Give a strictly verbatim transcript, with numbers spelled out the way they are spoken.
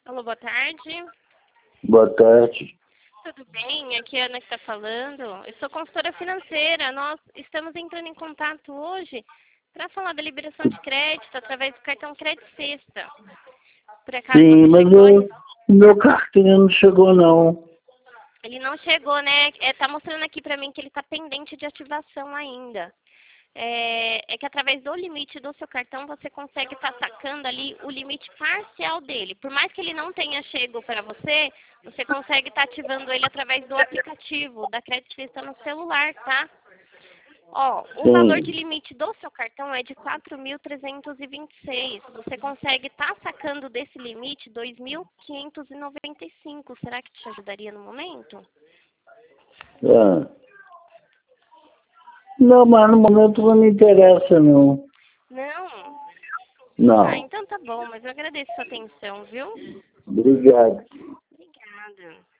Alô, boa tarde. Boa tarde. Tudo bem? Aqui é a Ana que está falando. Eu sou consultora financeira. Nós estamos entrando em contato hoje para falar da liberação de crédito através do cartão Crédito Sexta. Por acaso Sim, você mas chegou? o meu cartão não chegou, não. Ele não chegou, né? É, tá mostrando aqui para mim que ele está pendente de ativação ainda. É, é que através do limite do seu cartão você consegue estar sacando ali o limite parcial dele. Por mais que ele não tenha chego para você, você consegue estar ativando ele através do aplicativo da Crédito Sexta no celular, tá? Ó, o valor de Sim. limite do seu cartão é de quatro mil trezentos e vinte e seis. Você consegue estar sacando desse limite dois mil quinhentos e noventa e cinco. Será que te ajudaria no momento? Ah. Não, mas no momento não me interessa, não. Não? Ah, Não. então tá bom, mas eu agradeço a sua atenção, viu? Obrigado. Obrigada.